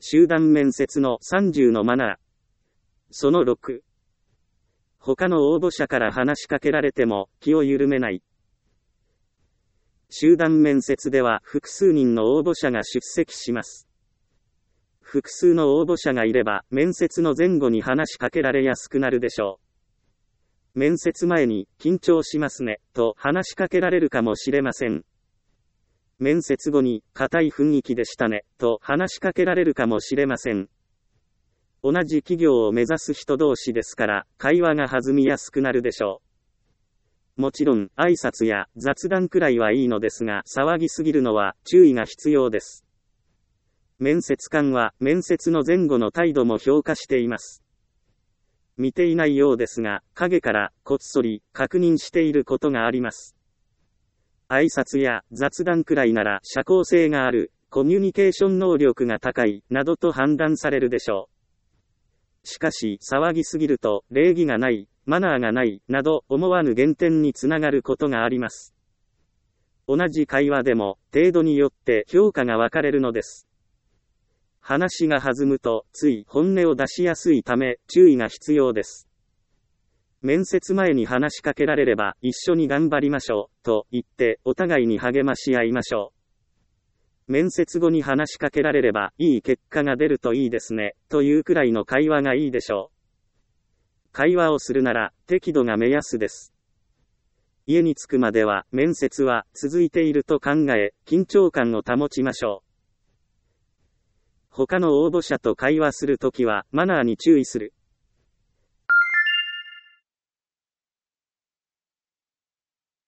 集団面接の30のマナー。その6。他の応募者から話しかけられても気を緩めない。集団面接では複数人の応募者が出席します。複数の応募者がいれば面接の前後に話しかけられやすくなるでしょう。面接前に緊張しますねと話しかけられるかもしれません。面接後に硬い雰囲気でしたねと話しかけられるかもしれません。同じ企業を目指す人同士ですから会話が弾みやすくなるでしょう。もちろん挨拶や雑談くらいはいいのですが、騒ぎすぎるのは注意が必要です。面接官は面接の前後の態度も評価しています。見ていないようですが、影からこっそり確認していることがあります。挨拶や雑談くらいなら社交性がある、コミュニケーション能力が高い、などと判断されるでしょう。しかし、騒ぎすぎると、礼儀がない、マナーがない、など思わぬ減点につながることがあります。同じ会話でも、程度によって評価が分かれるのです。話が弾むと、つい本音を出しやすいため、注意が必要です。面接前に話しかけられれば、一緒に頑張りましょう、と言って、お互いに励まし合いましょう。面接後に話しかけられれば、いい結果が出るといいですね、というくらいの会話がいいでしょう。会話をするなら、適度が目安です。家に着くまでは、面接は続いていると考え、緊張感を保ちましょう。他の応募者と会話するときは、マナーに注意する。